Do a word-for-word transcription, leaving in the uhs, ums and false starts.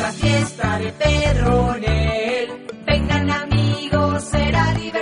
la fiesta de Pedronel. Vengan amigos, será divertido.